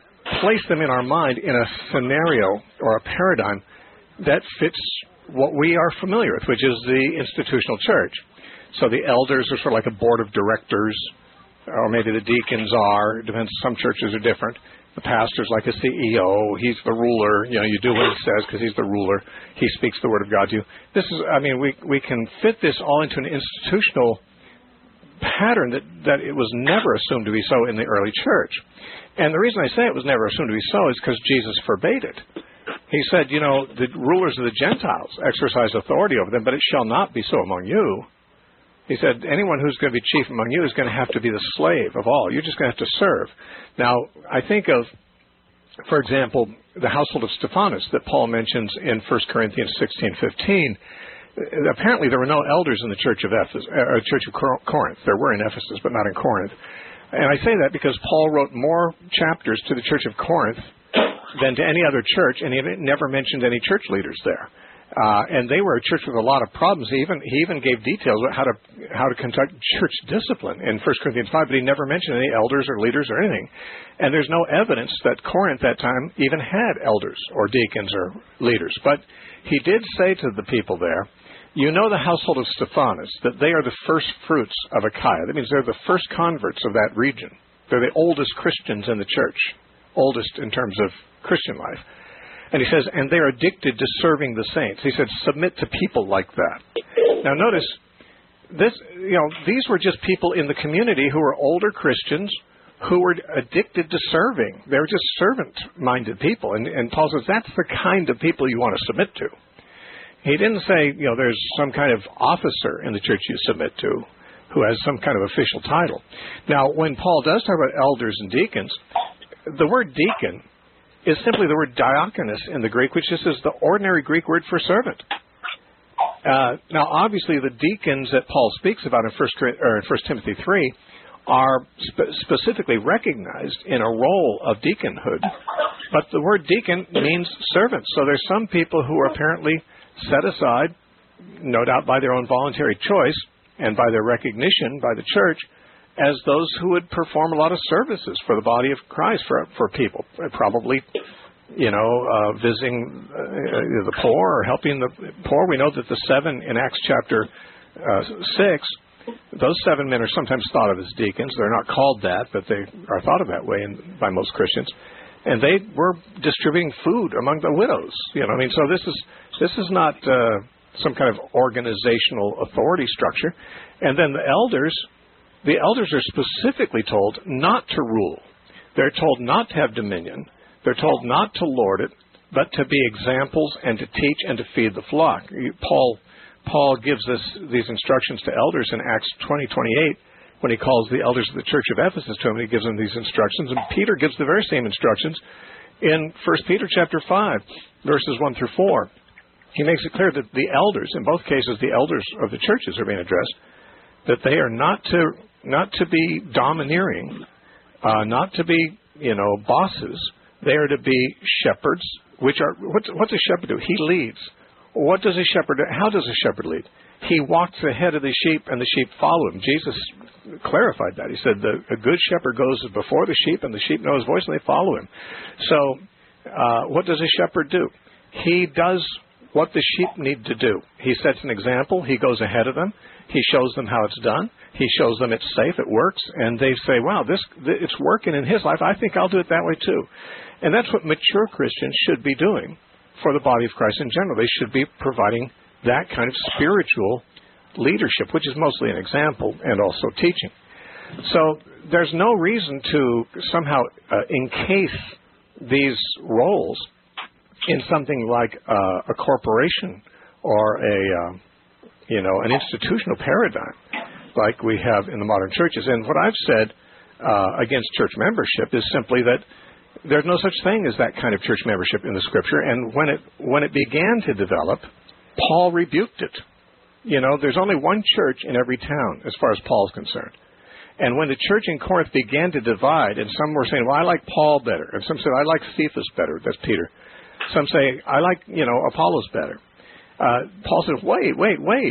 place them in our mind in a scenario or a paradigm that fits what we are familiar with, which is the institutional church. So the elders are sort of like a board of directors, or maybe the deacons are. It depends. Some churches are different. The pastor's like a CEO. He's the ruler. You know, you do what he says because he's the ruler. He speaks the word of God to you. This is, I mean, we can fit this all into an institutional pattern that it was never assumed to be so in the early church. And the reason I say it was never assumed to be so is because Jesus forbade it. He said, you know, the rulers of the Gentiles exercise authority over them, but it shall not be so among you. He said, anyone who's going to be chief among you is going to have to be the slave of all. You're just going to have to serve. Now, I think of, for example, the household of Stephanas that Paul mentions in 1 Corinthians 16:15. Apparently, there were no elders in the church of Corinth. There were in Ephesus, but not in Corinth. And I say that because Paul wrote more chapters to the church of Corinth than to any other church, and he never mentioned any church leaders there. And they were a church with a lot of problems. He even gave details about how to conduct church discipline in 1 Corinthians 5, but he never mentioned any elders or leaders or anything. And there's no evidence that Corinth at that time even had elders or deacons or leaders. But he did say to the people there, you know the household of Stephanas, that they are the first fruits of Achaia. That means they're the first converts of that region. They're the oldest Christians in the church, oldest in terms of Christian life. And he says, and they're addicted to serving the saints. He said, submit to people like that. Now notice, these were just people in the community who were older Christians who were addicted to serving. They were just servant-minded people. And Paul says, that's the kind of people you want to submit to. He didn't say, there's some kind of officer in the church you submit to who has some kind of official title. Now, when Paul does talk about elders and deacons, the word deacon is simply the word diakonos in the Greek, which just is the ordinary Greek word for servant. Now, obviously, the deacons that Paul speaks about in 1 Timothy 3 are specifically recognized in a role of deaconhood. But the word deacon means servant. So there's some people who are apparently set aside, no doubt by their own voluntary choice and by their recognition by the church, as those who would perform a lot of services for the body of Christ, for people, probably, visiting the poor or helping the poor. We know that the 7 in Acts chapter 6, those 7 men are sometimes thought of as deacons. They're not called that, but they are thought of that way by most Christians. And they were distributing food among the widows. So this is not some kind of organizational authority structure. And then the elders are specifically told not to rule. They're told not to have dominion. They're told not to lord it, but to be examples and to teach and to feed the flock. Paul gives us these instructions to elders in Acts 20:28 when he calls the elders of the church of Ephesus to him. He gives them these instructions, and Peter gives the very same instructions in 1 Peter chapter 5, verses 1 through 4. He makes it clear that the elders, in both cases the elders of the churches are being addressed, that they are not to be domineering, not to be, bosses. They are to be shepherds, which are, what's a shepherd do? He leads. What does a shepherd do? How does a shepherd lead? He walks ahead of the sheep, and the sheep follow him. Jesus clarified that. He said a good shepherd goes before the sheep, and the sheep know his voice, and they follow him. So what does a shepherd do? He does what the sheep need to do. He sets an example. He goes ahead of them. He shows them how it's done. He shows them it's safe, it works, and they say, wow, it's working in his life. I think I'll do it that way too. And that's what mature Christians should be doing for the body of Christ in general. They should be providing that kind of spiritual leadership, which is mostly an example and also teaching. So there's no reason to somehow encase these roles in something like a corporation or an institutional paradigm like we have in the modern churches. And what I've said against church membership is simply that there's no such thing as that kind of church membership in the Scripture. And when it began to develop, Paul rebuked it. There's only one church in every town as far as Paul's concerned. And when the church in Corinth began to divide, and some were saying, well, I like Paul better. And some said, I like Cephas better. That's Peter. Some say, I like, Apollos better. Paul says, wait.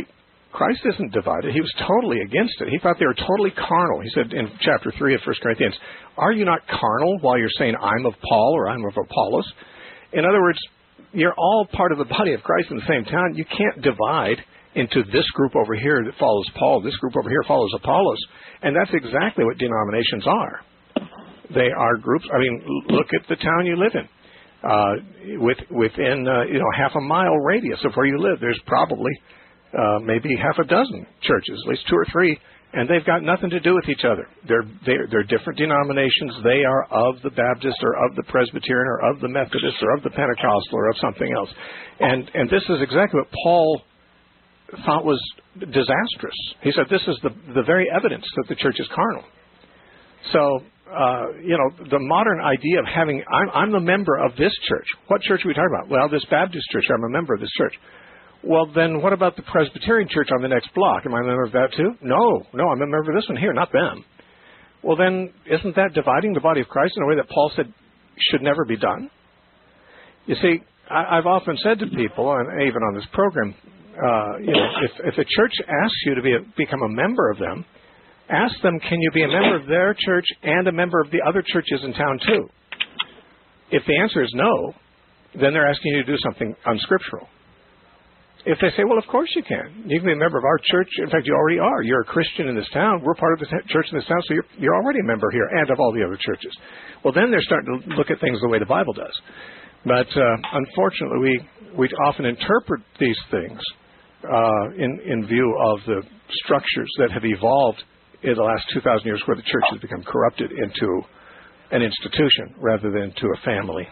Christ isn't divided. He was totally against it. He thought they were totally carnal. He said in chapter 3 of 1 Corinthians, are you not carnal while you're saying I'm of Paul or I'm of Apollos? In other words, you're all part of the body of Christ in the same town. You can't divide into this group over here that follows Paul, this group over here follows Apollos. And that's exactly what denominations are. They are groups. I mean, look at the town you live in. Within half a mile radius of where you live, there's probably maybe half a dozen churches, at least 2 or 3, and they've got nothing to do with each other. They're different denominations. They are of the Baptist or of the Presbyterian or of the Methodist or of the Pentecostal or of something else. And this is exactly what Paul thought was disastrous. He said this is the very evidence that the church is carnal. So, the modern idea of having, I'm a member of this church. What church are we talking about? Well, this Baptist church, I'm a member of this church. Well, then what about the Presbyterian church on the next block? Am I a member of that too? No, I'm a member of this one here, not them. Well, then isn't that dividing the body of Christ in a way that Paul said should never be done? You see, I've often said to people, and even on this program, if a church asks you to become a member of them, ask them, can you be a member of their church and a member of the other churches in town too? If the answer is no, then they're asking you to do something unscriptural. If they say, well, of course you can. You can be a member of our church. In fact, you already are. You're a Christian in this town. We're part of the church in this town, so you're already a member here and of all the other churches. Well, then they're starting to look at things the way the Bible does. But unfortunately, we often interpret these things in view of the structures that have evolved in the last 2,000 years where the church has become corrupted into an institution rather than to a family.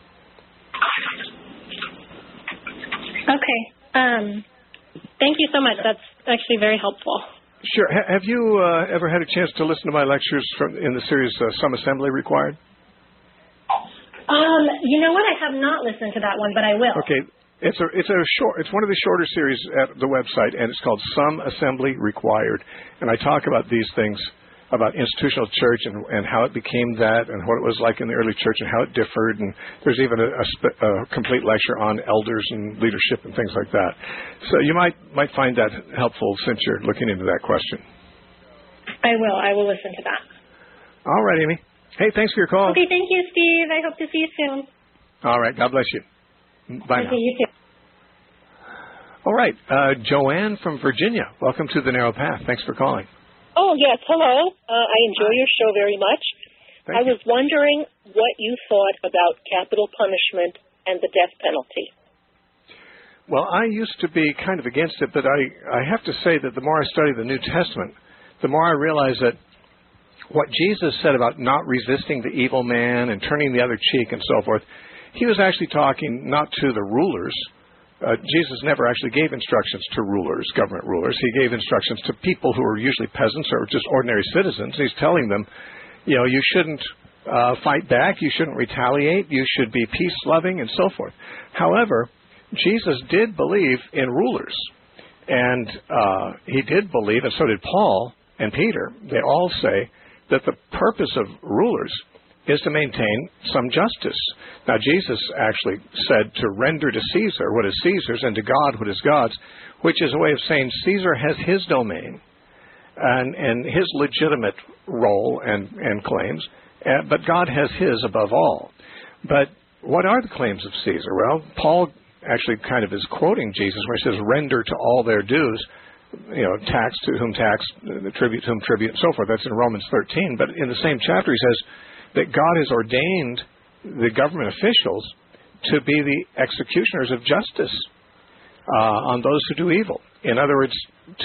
Okay. Thank you so much. That's actually very helpful. Sure. Have you ever had a chance to listen to my lectures in the series Some Assembly Required? You know what? I have not listened to that one, but I will. Okay. It's one of the shorter series at the website, and it's called Some Assembly Required. And I talk about these things, about institutional church and how it became that and what it was like in the early church and how it differed. And there's even a complete lecture on elders and leadership and things like that. So you might find that helpful since you're looking into that question. I will listen to that. All right, Amy. Hey, thanks for your call. Okay, thank you, Steve. I hope to see you soon. All right. God bless you. Bye now. Okay, you too. All right. Joanne from Virginia. Welcome to the Narrow Path. Thanks for calling. Oh, yes. Hello. I enjoy your show very much. I was wondering what you thought about capital punishment and the death penalty. Well, I used to be kind of against it, but I have to say that the more I study the New Testament, the more I realize that what Jesus said about not resisting the evil man and turning the other cheek and so forth, he was actually talking not to the rulers. Jesus never actually gave instructions to rulers, government rulers. He gave instructions to people who were usually peasants or just ordinary citizens. He's telling them, you shouldn't fight back, you shouldn't retaliate, you should be peace-loving and so forth. However, Jesus did believe in rulers. And he did believe, and so did Paul and Peter. They all say that the purpose of rulers is to maintain some justice. Now, Jesus actually said to render to Caesar what is Caesar's and to God what is God's, which is a way of saying Caesar has his domain and his legitimate role and claims, but God has his above all. But what are the claims of Caesar? Well, Paul actually kind of is quoting Jesus where he says, render to all their dues, tax to whom tax, tribute to whom tribute, and so forth. That's in Romans 13. But in the same chapter, he says that God has ordained the government officials to be the executioners of justice on those who do evil. In other words,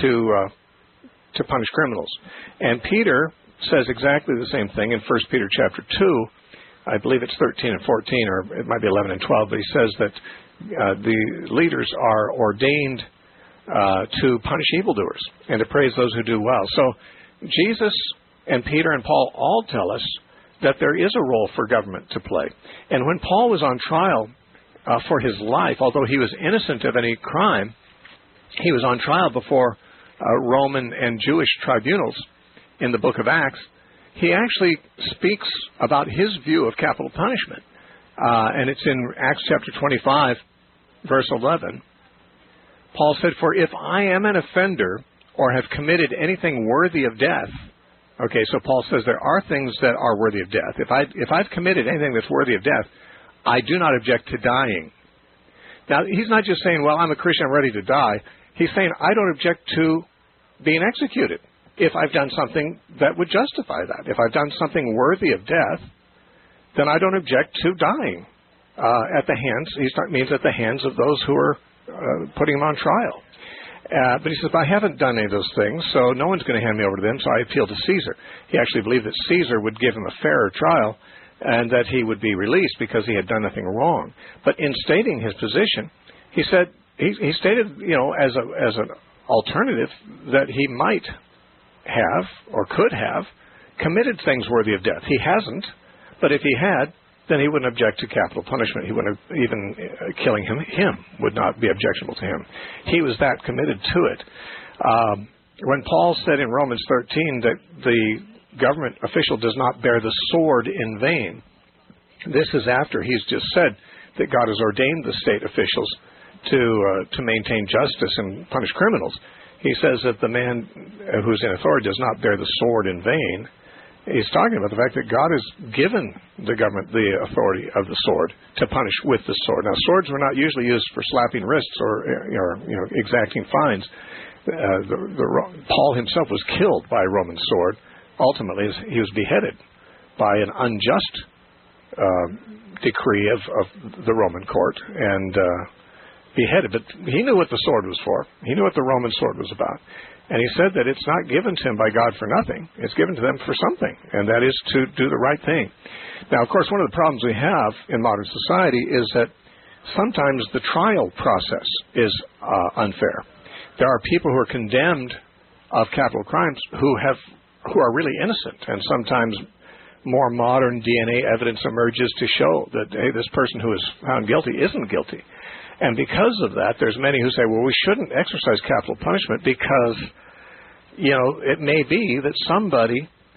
to punish criminals. And Peter says exactly the same thing in 1 Peter chapter 2. I believe it's 13 and 14, or it might be 11 and 12, but he says that the leaders are ordained to punish evildoers and to praise those who do well. So Jesus and Peter and Paul all tell us that there is a role for government to play. And when Paul was on trial for his life, although he was innocent of any crime, he was on trial before Roman and Jewish tribunals in the book of Acts. He actually speaks about his view of capital punishment. And it's in Acts chapter 25, verse 11. Paul said, "For if I am an offender or have committed anything worthy of death," okay, so Paul says there are things that are worthy of death. If I've committed anything that's worthy of death, I do not object to dying. Now, he's not just saying, well, I'm a Christian, I'm ready to die. He's saying, I don't object to being executed if I've done something that would justify that. If I've done something worthy of death, then I don't object to dying at the hands, he means at the hands of those who are putting him on trial. But he says, I haven't done any of those things, so no one's going to hand me over to them, so I appeal to Caesar. He actually believed that Caesar would give him a fairer trial and that he would be released because he had done nothing wrong. But in stating his position, he said, he stated, as an alternative that he might have or could have committed things worthy of death. He hasn't, but if he had, then he wouldn't object to capital punishment. He wouldn't even killing him would not be objectionable to him. He was that committed to it. When Paul said in Romans 13 that the government official does not bear the sword in vain, this is after he's just said that God has ordained the state officials to maintain justice and punish criminals. He says that the man who's in authority does not bear the sword in vain. He's talking about the fact that God has given the government the authority of the sword to punish with the sword. Now, swords were not usually used for slapping wrists or exacting fines. Paul himself was killed by a Roman sword. Ultimately, he was beheaded by an unjust decree of the Roman court and beheaded. But he knew what the sword was for. He knew what the Roman sword was about. And he said that it's not given to him by God for nothing. It's given to them for something, and that is to do the right thing. Now, of course, one of the problems we have in modern society is that sometimes the trial process is unfair. There are people who are condemned of capital crimes who are really innocent, and sometimes more modern DNA evidence emerges to show that, hey, this person who is found guilty isn't guilty. And because of that, there's many who say, well, we shouldn't exercise capital punishment because, it may be that somebody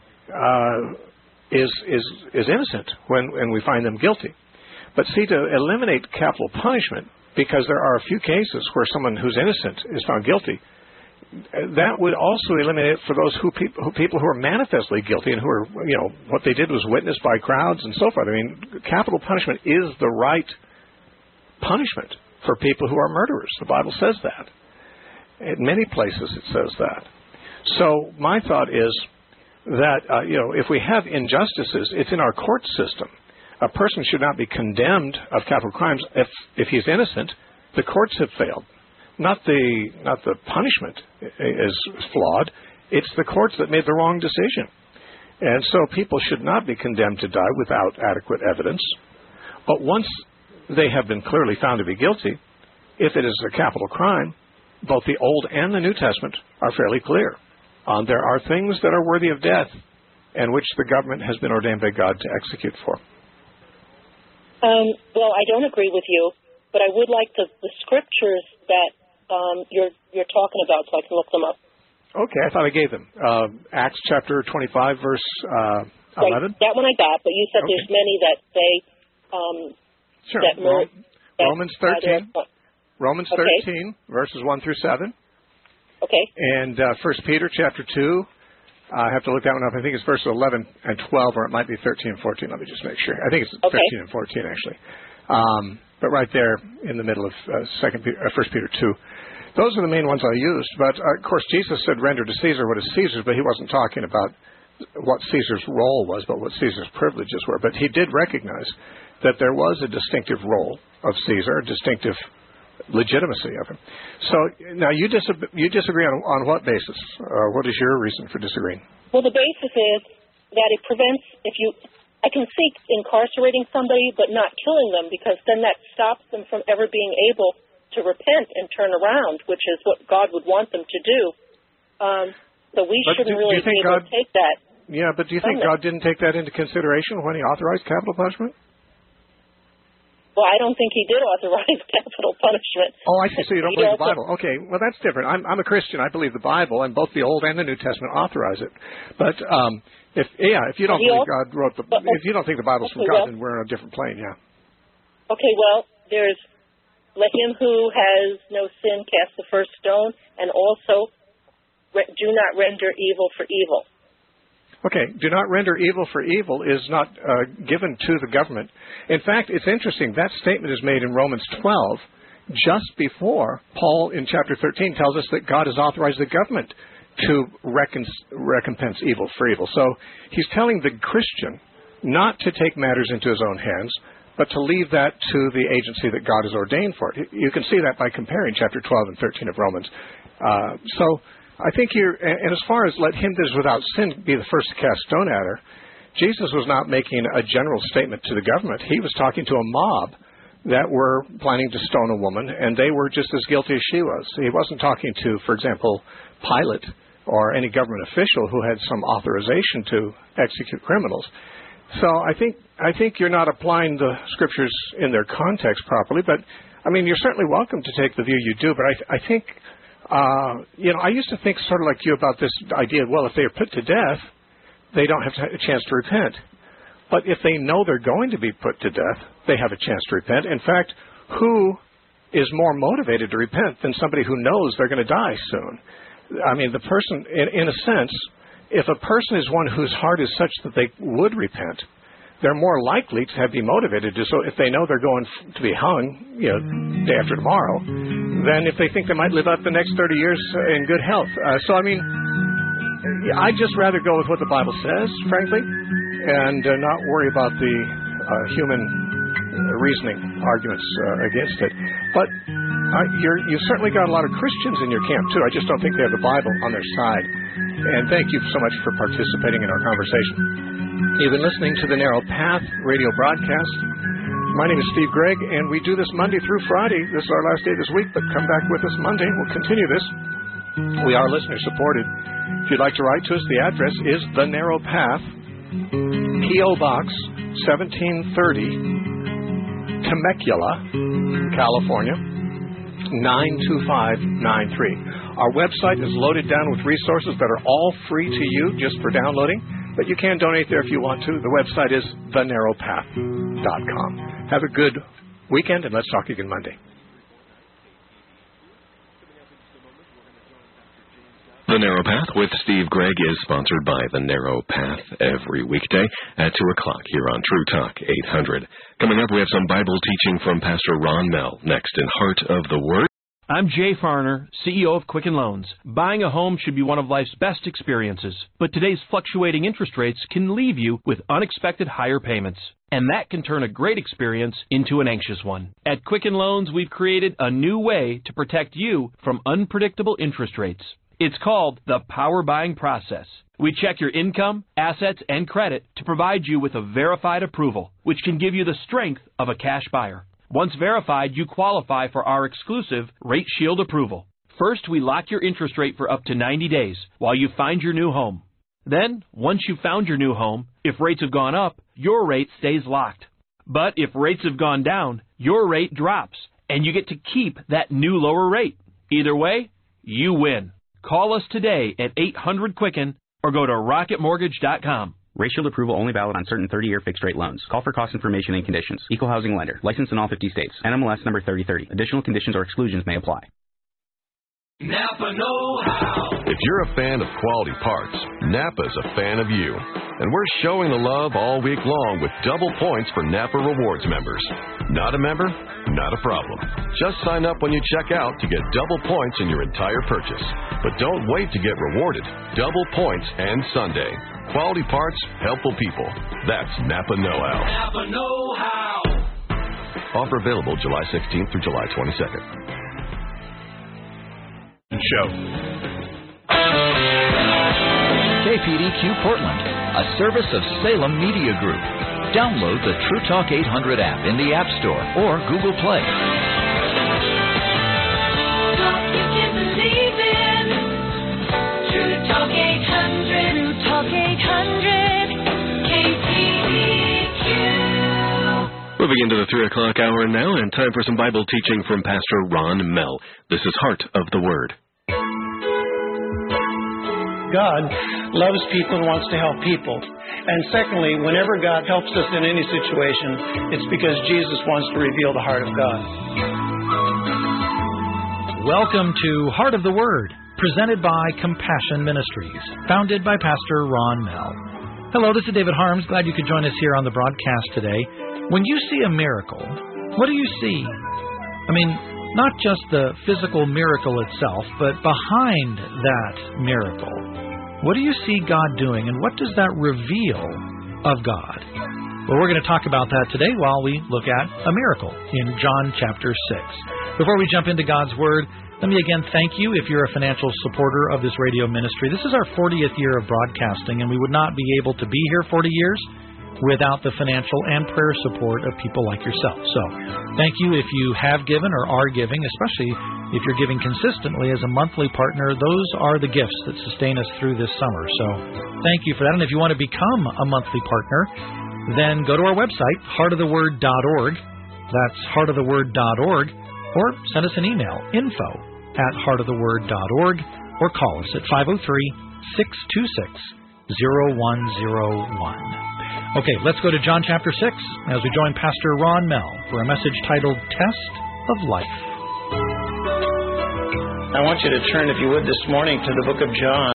is innocent when we find them guilty. But see, to eliminate capital punishment, because there are a few cases where someone who's innocent is found guilty, that would also eliminate it for those people who are manifestly guilty and who are, what they did was witnessed by crowds and so forth. I mean, capital punishment is the right punishment for people who are murderers. The Bible says that. In many places it says that. So my thought is that, if we have injustices, it's in our court system. A person should not be condemned of capital crimes if he's innocent. The courts have failed. Not the punishment is flawed. It's the courts that made the wrong decision. And so people should not be condemned to die without adequate evidence. But once they have been clearly found to be guilty, if it is a capital crime, both the Old and the New Testament are fairly clear. There are things that are worthy of death and which the government has been ordained by God to execute for. Well, I don't agree with you, but I would like the scriptures that you're talking about so I can look them up. Okay, I thought I gave them. Acts chapter 25, verse 11. Right, that one I got, but you said there's many that say... Sure. Romans 13. Romans 13, verses 1 through 7. Okay. And 1 Peter chapter 2. I have to look that one up. I think it's verses 11 and 12, or it might be 13 and 14. Let me just make sure. I think it's 13 and 14, actually. But right there in the middle of 1 Peter 2. Those are the main ones I used. But, of course, Jesus said, render to Caesar what is Caesar's, but he wasn't talking about what Caesar's role was, but what Caesar's privileges were. But he did recognize that there was a distinctive role of Caesar, a distinctive legitimacy of him. So now you disagree on what basis? What is your reason for disagreeing? Well, the basis is that it prevents, I can see incarcerating somebody but not killing them, because then that stops them from ever being able to repent and turn around, which is what God would want them to do. So we shouldn't really be able to take that. Yeah, but do you think God didn't take that into consideration when he authorized capital punishment? Well, I don't think he did authorize capital punishment. Oh, I see. So you don't believe the Bible. Okay, well, that's different. I'm a Christian. I believe the Bible, and both the Old and the New Testament authorize it. But if you don't believe God wrote if you don't think the Bible's from God, then we're on a different plane, yeah. Okay, well, there's let him who has no sin cast the first stone, and also do not render evil for evil. Okay, do not render evil for evil is not given to the government. In fact, it's interesting, that statement is made in Romans 12, just before Paul in chapter 13 tells us that God has authorized the government to recompense evil for evil. So he's telling the Christian not to take matters into his own hands, but to leave that to the agency that God has ordained for it. You can see that by comparing chapter 12 and 13 of Romans. So I think and as far as let him that is without sin be the first to cast stone at her, Jesus was not making a general statement to the government. He was talking to a mob that were planning to stone a woman, and they were just as guilty as she was. He wasn't talking to, for example, Pilate or any government official who had some authorization to execute criminals. So I think you're not applying the scriptures in their context properly, but I mean, you're certainly welcome to take the view you do, but I think, I used to think sort of like you about this idea, well, if they are put to death, they don't have a chance to repent. But if they know they're going to be put to death, they have a chance to repent. In fact, who is more motivated to repent than somebody who knows they're going to die soon? I mean, the person, in a sense, if a person is one whose heart is such that they would repent, they're more likely to be motivated to. So if they know they're going to be hung, day after tomorrow, than if they think they might live out the next 30 years in good health. So, I mean, I'd just rather go with what the Bible says, frankly, and not worry about the human reasoning arguments against it. But you've certainly got a lot of Christians in your camp, too. I just don't think they have the Bible on their side. And thank you so much for participating in our conversation. You've been listening to the Narrow Path radio broadcast. My name is Steve Gregg, and we do this Monday through Friday. This is our last day this week, but come back with us Monday. We'll continue this. We are listener-supported. If you'd like to write to us, the address is The Narrow Path, P.O. Box 1730, Temecula, California, 92593. Our website is loaded down with resources that are all free to you just for downloading, but you can donate there if you want to. The website is thenarrowpath.com. Have a good weekend, and let's talk again Monday. The Narrow Path with Steve Gregg is sponsored by The Narrow Path every weekday at 2 o'clock here on True Talk 800. Coming up, we have some Bible teaching from Pastor Ron Mell next in Heart of the Word. I'm Jay Farner, CEO of Quicken Loans. Buying a home should be one of life's best experiences, but today's fluctuating interest rates can leave you with unexpected higher payments, and that can turn a great experience into an anxious one. At Quicken Loans, we've created a new way to protect you from unpredictable interest rates. It's called the Power Buying Process. We check your income, assets, and credit to provide you with a verified approval, which can give you the strength of a cash buyer. Once verified, you qualify for our exclusive Rate Shield approval. First, we lock your interest rate for up to 90 days while you find your new home. Then, once you've found your new home, if rates have gone up, your rate stays locked. But if rates have gone down, your rate drops, and you get to keep that new lower rate. Either way, you win. Call us today at 800-QUICKEN or go to rocketmortgage.com. Rate Shield approval only valid on certain 30-year fixed-rate loans. Call for cost information and conditions. Equal housing lender. Licensed in all 50 states. NMLS number 3030. Additional conditions or exclusions may apply. Napa know-how. If you're a fan of quality parts, Napa's a fan of you. And we're showing the love all week long with double points for Napa Rewards members. Not a member? Not a problem. Just sign up when you check out to get double points in your entire purchase. But don't wait to get rewarded. Double points and Sunday. Quality parts, helpful people. That's Napa Know-How. Napa Know-How. Offer available July 16th through July 22nd. Show. KPDQ Portland, a service of Salem Media Group. Download the True Talk 800 app in the App Store or Google Play. Talk you can believe in. True Talk 800. True Talk 800. KPDQ. Moving into the 3 o'clock hour now, and time for some Bible teaching from Pastor Ron Mell. This is Heart of the Word. God loves people and wants to help people. And secondly, whenever God helps us in any situation, it's because Jesus wants to reveal the heart of God. welcome to Heart of the Word, presented by Compassion Ministries, founded by Pastor Ron Mell. Hello, this is David Harms. Glad you could join us here on the broadcast today. When you see a miracle, what do you see? I mean, not just the physical miracle itself, but behind that miracle. What do you see God doing, and what does that reveal of God? Well, we're going to talk about that today while we look at a miracle in John chapter 6. Before we jump into God's Word, let me again thank you if you're a financial supporter of this radio ministry. This is our 40th year of broadcasting, and we would not be able to be here 40 years without the financial and prayer support of people like yourself. So thank you if you have given or are giving, especially if you're giving consistently as a monthly partner. Those are the gifts that sustain us through this summer. So thank you for that. And if you want to become a monthly partner, then go to our website, heartoftheword.org. That's heartoftheword.org. Or send us an email, info@heartoftheword.org, or call us at 503-626-0101. Okay, let's go to John chapter 6 as we join Pastor Ron Mell for a message titled Test of Life. I want you to turn, if you would, this morning to the book of John.